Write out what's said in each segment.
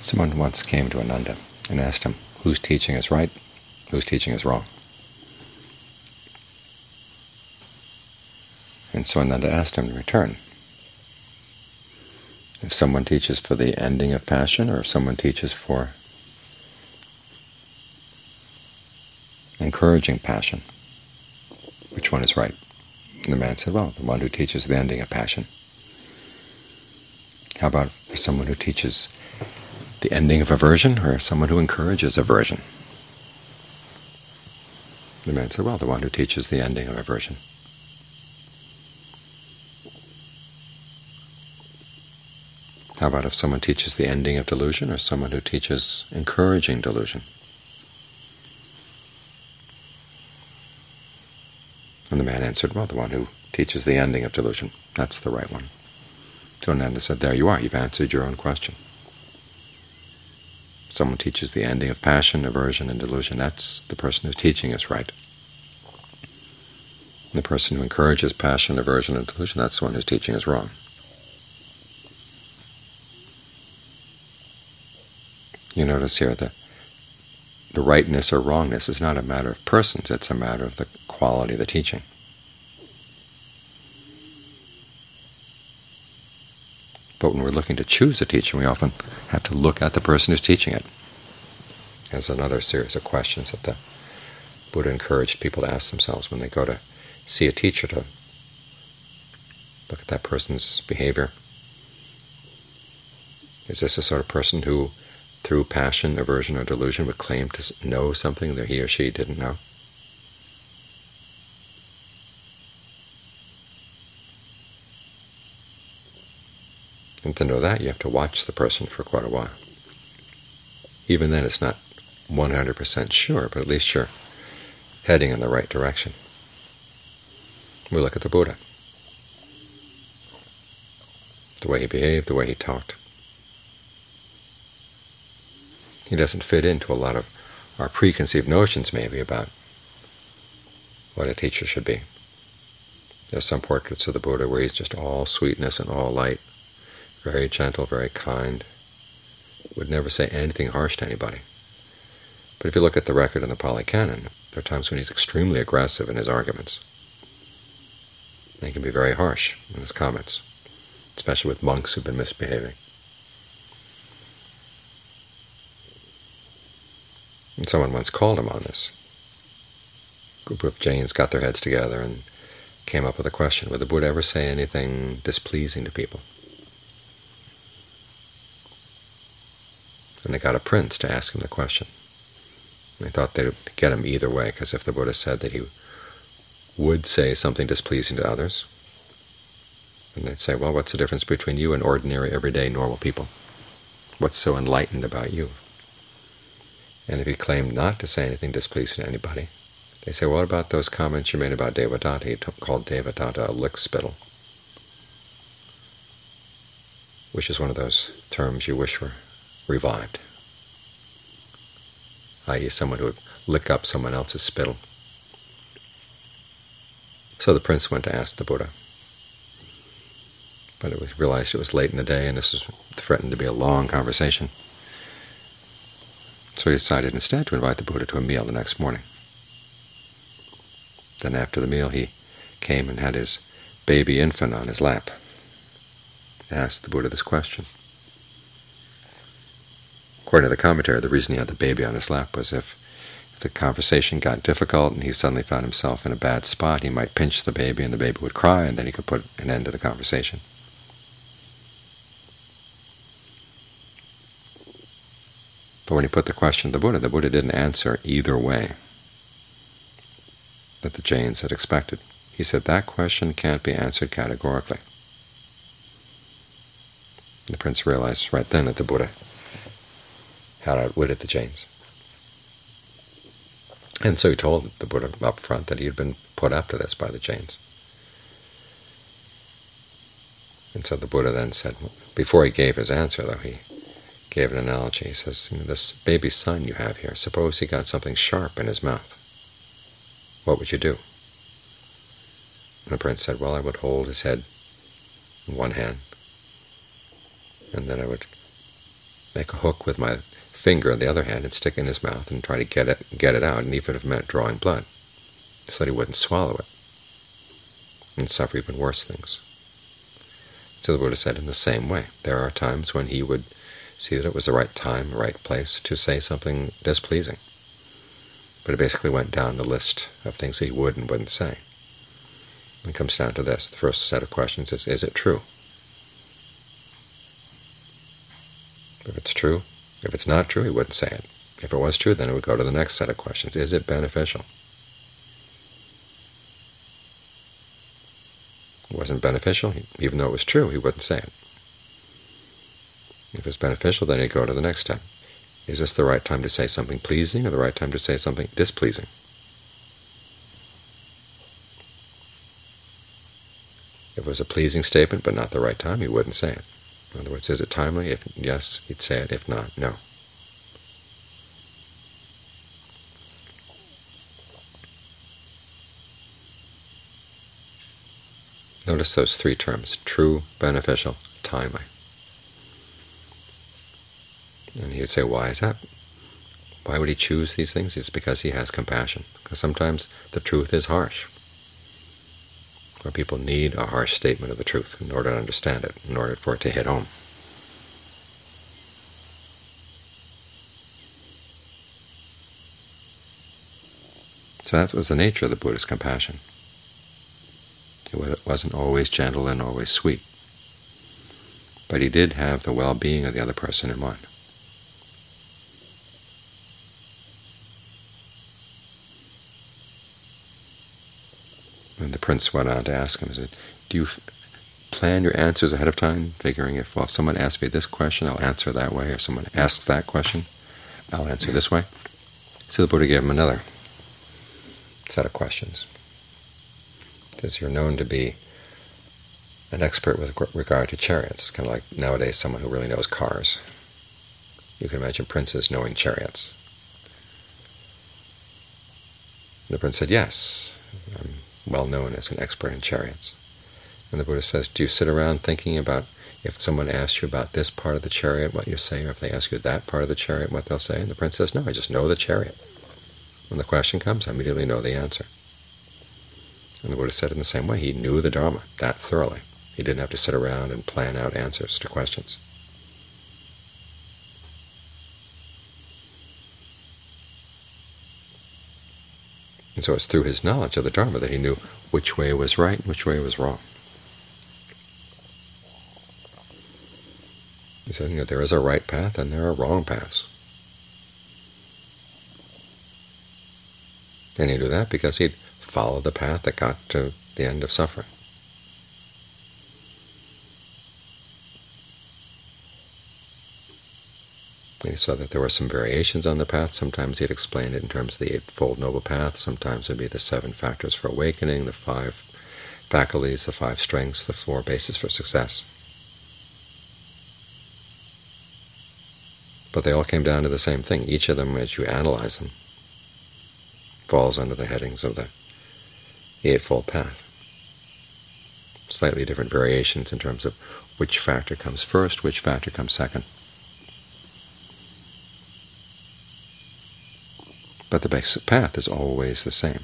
Someone once came to Ananda and asked him whose teaching is right, whose teaching is wrong. And so Ananda asked him in return, if someone teaches for the ending of passion, or if someone teaches for encouraging passion, which one is right? And the man said, well, the one who teaches the ending of passion. How about for someone who teaches the ending of aversion, or someone who encourages aversion? The man said, well, the one who teaches the ending of aversion. How about if someone teaches the ending of delusion, or someone who teaches encouraging delusion? And the man answered, well, the one who teaches the ending of delusion. That's the right one. So Ananda said, there you are, you've answered your own question. Someone teaches the ending of passion, aversion, and delusion. That's the person whose teaching is right. And the person who encourages passion, aversion, and delusion, that's the one whose teaching is wrong. You notice here that the rightness or wrongness is not a matter of persons, it's a matter of the quality of the teaching. But when we're looking to choose a teacher, we often have to look at the person who's teaching it. There's another series of questions that the Buddha encouraged people to ask themselves when they go to see a teacher, to look at that person's behavior. Is this a sort of person who, through passion, aversion, or delusion, would claim to know something that he or she didn't know? And to know that, you have to watch the person for quite a while. Even then, it's not 100% sure, but at least you're heading in the right direction. We look at the Buddha, the way he behaved, the way he talked. He doesn't fit into a lot of our preconceived notions, maybe, about what a teacher should be. There's some portraits of the Buddha where he's just all sweetness and all light, very gentle, very kind, would never say anything harsh to anybody. But if you look at the record in the Pali Canon, there are times when he's extremely aggressive in his arguments. And he can be very harsh in his comments, especially with monks who've been misbehaving. And someone once called him on this. A group of Jains got their heads together and came up with a question: would the Buddha ever say anything displeasing to people? And they got a prince to ask him the question. They thought they would get him either way, because if the Buddha said that he would say something displeasing to others, then they'd say, well, what's the difference between you and ordinary, everyday, normal people? What's so enlightened about you? And if he claimed not to say anything displeasing to anybody, they say, well, what about those comments you made about Devadatta? He called Devadatta a lick-spittle, which is one of those terms you wish were revived, i.e. someone who would lick up someone else's spittle. So the prince went to ask the Buddha, but it was realized it was late in the day and this was threatened to be a long conversation. So he decided instead to invite the Buddha to a meal the next morning. Then after the meal he came and had his baby infant on his lap, asked the Buddha this question. According to the commentary, the reason he had the baby on his lap was if the conversation got difficult and he suddenly found himself in a bad spot, he might pinch the baby and the baby would cry, and then he could put an end to the conversation. But when he put the question to the Buddha didn't answer either way that the Jains had expected. He said, that question can't be answered categorically. And the prince realized right then that the Buddha had outwitted the Jains. And so he told the Buddha up front that he had been put up to this by the Jains. And so the Buddha then said, before he gave his answer, though, he gave an analogy. He says, this baby son you have here, suppose he got something sharp in his mouth. What would you do? And the prince said, well, I would hold his head in one hand, and then I would make a hook with my finger on the other hand and stick it in his mouth and try to get it out, and even if it meant drawing blood, so that he wouldn't swallow it and suffer even worse things. So the Buddha said in the same way, there are times when he would see that it was the right time, right place to say something displeasing. But it basically went down the list of things that he would and wouldn't say. It comes down to this. The first set of questions is it true? If it's true, if it's not true, he wouldn't say it. If it was true, then it would go to the next set of questions. Is it beneficial? It wasn't beneficial. Even though it was true, he wouldn't say it. If it's beneficial, then he'd go to the next step. Is this the right time to say something pleasing or the right time to say something displeasing? If it was a pleasing statement but not the right time, he wouldn't say it. In other words, is it timely? If yes, he'd say it. If not, no. Notice those three terms: true, beneficial, timely. And he'd say, why is that? Why would he choose these things? It's because he has compassion. Because sometimes the truth is harsh, or people need a harsh statement of the truth in order to understand it, in order for it to hit home. So that was the nature of the Buddha's compassion. It wasn't always gentle and always sweet, but he did have the well-being of the other person in mind. And the prince went on to ask him, he said, do you plan your answers ahead of time, figuring if someone asks me this question, I'll answer that way, or if someone asks that question, I'll answer this way? So the Buddha gave him another set of questions. Because you're known to be an expert with regard to chariots. It's kind of like nowadays someone who really knows cars. You can imagine princes knowing chariots. And the prince said, yes, I'm well known as an expert in chariots. And the Buddha says, do you sit around thinking about if someone asks you about this part of the chariot, what you say, or if they ask you that part of the chariot, what they'll say? And the prince says, no, I just know the chariot. When the question comes, I immediately know the answer. And the Buddha said in the same way, he knew the Dharma that thoroughly. He didn't have to sit around and plan out answers to questions. And so it's through his knowledge of the Dharma that he knew which way was right and which way was wrong. He said, there is a right path and there are wrong paths. And he knew that because he'd followed the path that got to the end of suffering. And he saw that there were some variations on the path. Sometimes he'd explain it in terms of the Eightfold Noble Path. Sometimes it would be the 7 factors for awakening, the 5 faculties, the 5 strengths, the 4 bases for success. But they all came down to the same thing. Each of them, as you analyze them, falls under the headings of the Eightfold Path. Slightly different variations in terms of which factor comes first, which factor comes second. But the basic path is always the same.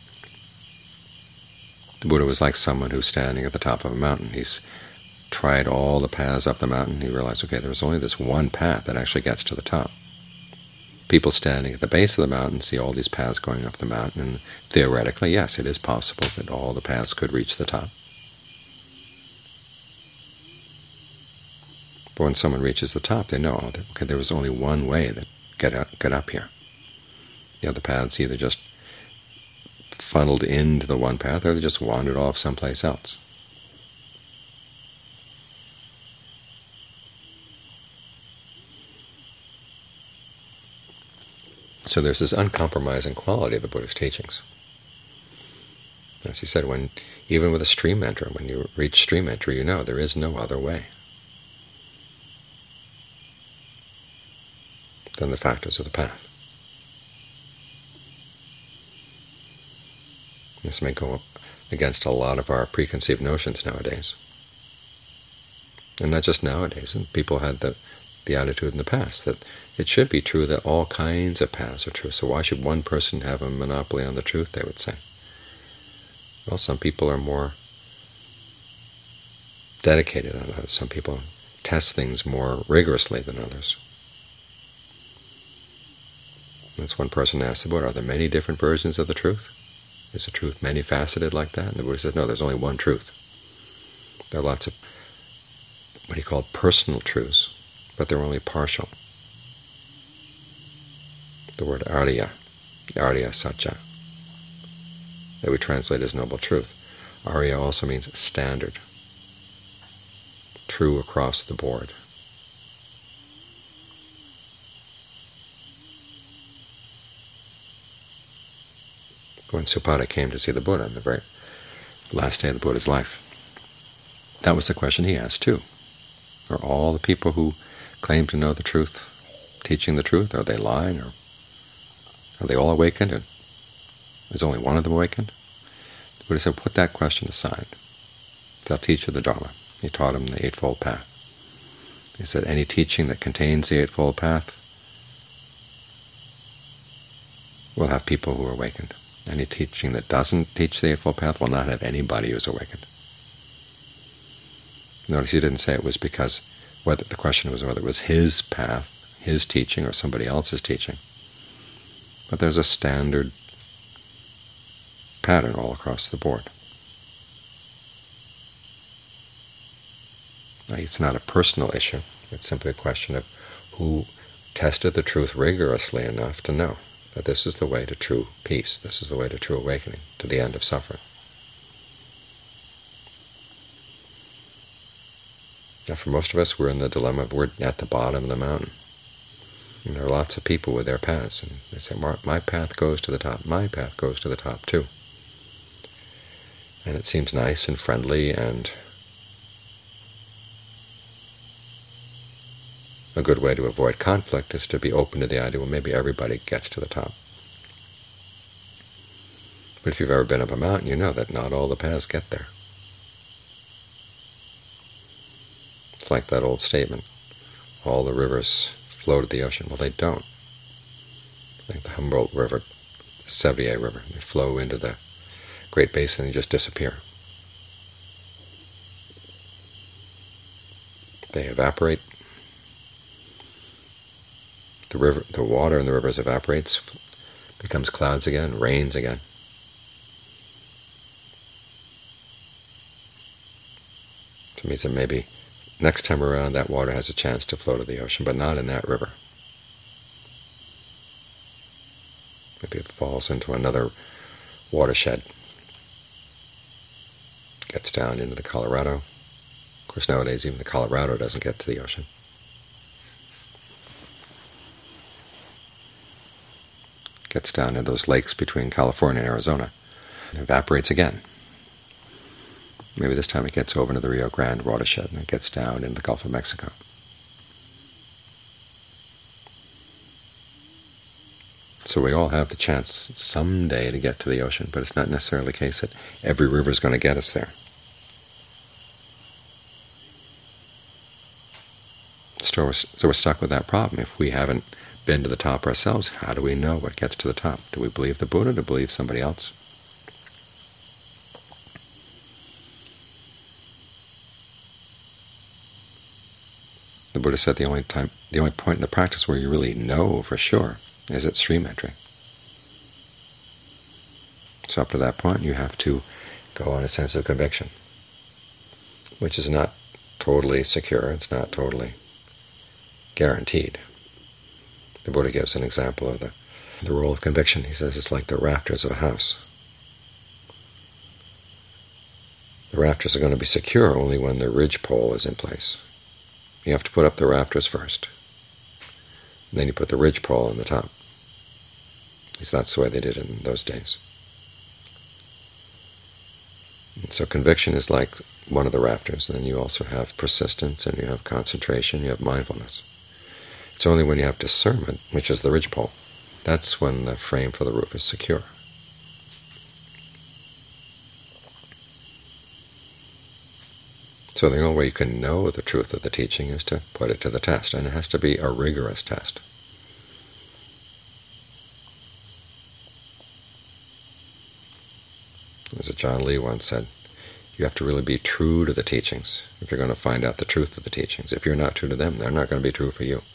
The Buddha was like someone who's standing at the top of a mountain. He's tried all the paths up the mountain. He realized, okay, there's only this one path that actually gets to the top. People standing at the base of the mountain see all these paths going up the mountain, and theoretically, yes, it is possible that all the paths could reach the top. But when someone reaches the top, they know, okay, there was only one way that get up here. The other paths either just funneled into the one path or they just wandered off someplace else. So there's this uncompromising quality of the Buddha's teachings. As he said, even with a stream enterer, when you reach stream entry, you know there is no other way than the factors of the path. This may go up against a lot of our preconceived notions nowadays. And not just nowadays. And people had the the attitude in the past, that it should be true that all kinds of paths are true. So why should one person have a monopoly on the truth, they would say. Well, some people are more dedicated than others. Some people test things more rigorously than others. That's one person asked the Buddha, are there many different versions of the truth? Is the truth many-faceted like that? And the Buddha says, no, there's only one truth. There are lots of what he called personal truths, but they're only partial. The word Arya, Arya Satya, that we translate as noble truth. Arya also means standard, true across the board. When Supada came to see the Buddha on the very last day of the Buddha's life, that was the question he asked too. Are all the people who claim to know the truth teaching the truth? Are they lying? Or are they all awakened? And is only one of them awakened? The Buddha said, put that question aside. I'll teach you the Dharma. He taught him the Eightfold Path. He said, any teaching that contains the Eightfold Path will have people who are awakened. Any teaching that doesn't teach the Eightfold Path will not have anybody who's awakened. Notice he didn't say it was because whether the question was whether it was his path, his teaching, or somebody else's teaching. But there's a standard pattern all across the board. It's not a personal issue. It's simply a question of who tested the truth rigorously enough to know that this is the way to true peace, this is the way to true awakening, to the end of suffering. Now, for most of us, we're in the dilemma of we're at the bottom of the mountain. And there are lots of people with their paths, and they say, my path goes to the top, my path goes to the top too. And it seems nice and friendly and a good way to avoid conflict is to be open to the idea, well, maybe everybody gets to the top. But if you've ever been up a mountain, you know that not all the paths get there. It's like that old statement, all the rivers flow to the ocean. Well, they don't. Like the Humboldt River, the Sevier River, they flow into the Great Basin and just disappear. They evaporate. The water in the rivers evaporates, becomes clouds again, rains again. So it means that maybe next time around that water has a chance to flow to the ocean, but not in that river. Maybe it falls into another watershed, gets down into the Colorado. Of course, nowadays even the Colorado doesn't get to the ocean. Gets down into those lakes between California and Arizona, and evaporates again. Maybe this time it gets over into the Rio Grande watershed, and it gets down into the Gulf of Mexico. So we all have the chance someday to get to the ocean, but it's not necessarily the case that every river is going to get us there. So we're stuck with that problem. If we haven't been to the top ourselves, how do we know what gets to the top? Do we believe the Buddha? Do we believe somebody else? The Buddha said the only point in the practice where you really know for sure is at stream entry. So up to that point, you have to go on a sense of conviction, which is not totally secure. It's not totally guaranteed. The Buddha gives an example of the role of conviction. He says it's like the rafters of a house. The rafters are going to be secure only when the ridgepole is in place. You have to put up the rafters first. And then you put the ridgepole on the top. At least that's the way they did it in those days. And so conviction is like one of the rafters. And then you also have persistence, and you have concentration, you have mindfulness. It's only when you have discernment, which is the ridgepole, that's when the frame for the roof is secure. So the only way you can know the truth of the teaching is to put it to the test, and it has to be a rigorous test. As John Lee once said, you have to really be true to the teachings if you're going to find out the truth of the teachings. If you're not true to them, they're not going to be true for you.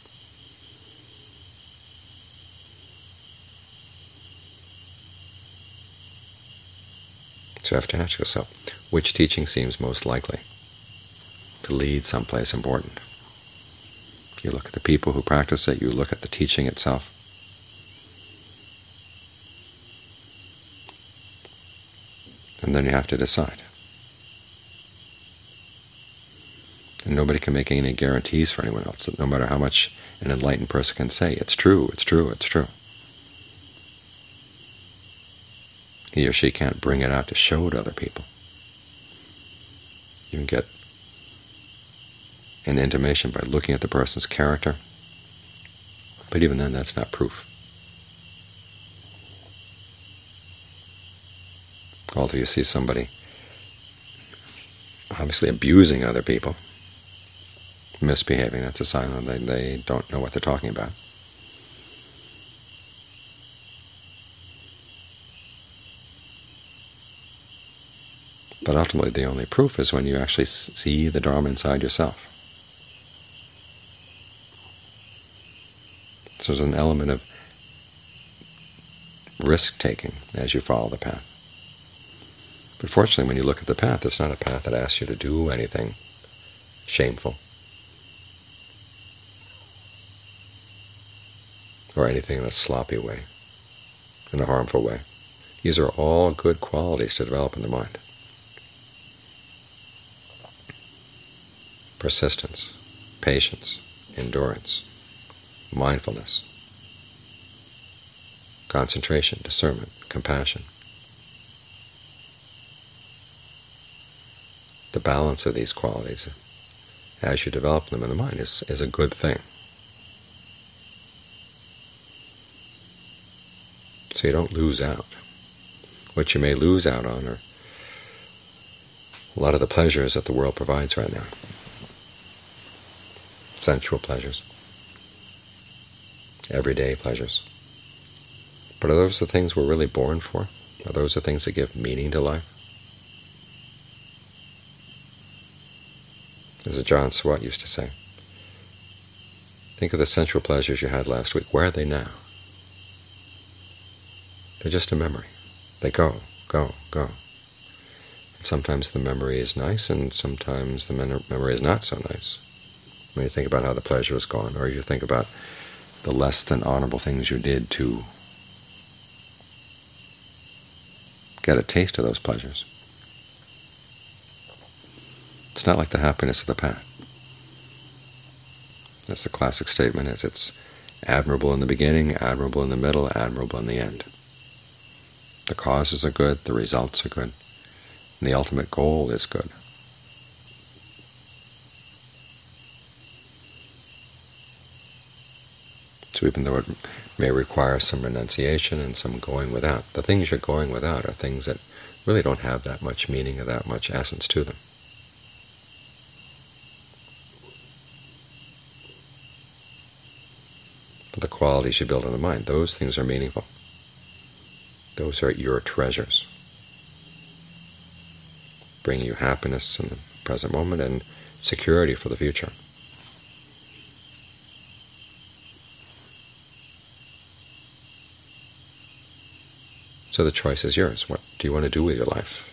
So you have to ask yourself, which teaching seems most likely to lead someplace important? You look at the people who practice it, you look at the teaching itself. And then you have to decide. And nobody can make any guarantees for anyone else, that no matter how much an enlightened person can say, it's true, it's true, it's true, he or she can't bring it out to show to other people. You can get an intimation by looking at the person's character, but even then that's not proof. Although you see somebody obviously abusing other people, misbehaving, that's a sign that they don't know what they're talking about. But ultimately the only proof is when you actually see the Dharma inside yourself. So there's an element of risk-taking as you follow the path. But fortunately, when you look at the path, it's not a path that asks you to do anything shameful or anything in a sloppy way, in a harmful way. These are all good qualities to develop in the mind. Persistence, patience, endurance, mindfulness, concentration, discernment, compassion. The balance of these qualities, as you develop them in the mind, is a good thing. So you don't lose out. What you may lose out on are a lot of the pleasures that the world provides right now. Sensual pleasures, everyday pleasures. But are those the things we're really born for? Are those the things that give meaning to life? As John Swat used to say, think of the sensual pleasures you had last week. Where are they now? They're just a memory. They go, go, go. And sometimes the memory is nice, and sometimes the memory is not so nice. When you think about how the pleasure is gone, or you think about the less than honorable things you did to get a taste of those pleasures. It's not like the happiness of the path. That's the classic statement, is it's admirable in the beginning, admirable in the middle, admirable in the end. The causes are good, the results are good, and the ultimate goal is good. So even though it may require some renunciation and some going without, the things you're going without are things that really don't have that much meaning or that much essence to them. But the qualities you build in the mind, those things are meaningful. Those are your treasures, bringing you happiness in the present moment and security for the future. So the choice is yours. What do you want to do with your life?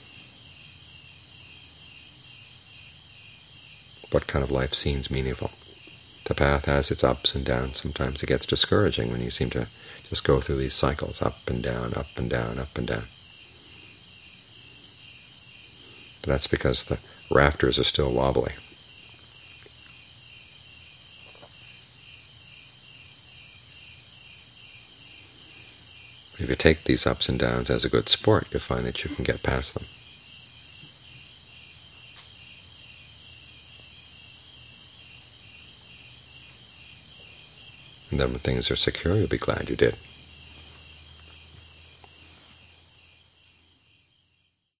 What kind of life seems meaningful? The path has its ups and downs. Sometimes it gets discouraging when you seem to just go through these cycles, up and down, up and down, up and down. But that's because the rafters are still wobbly. If you take these ups and downs as a good sport, you'll find that you can get past them. And then when things are secure, you'll be glad you did.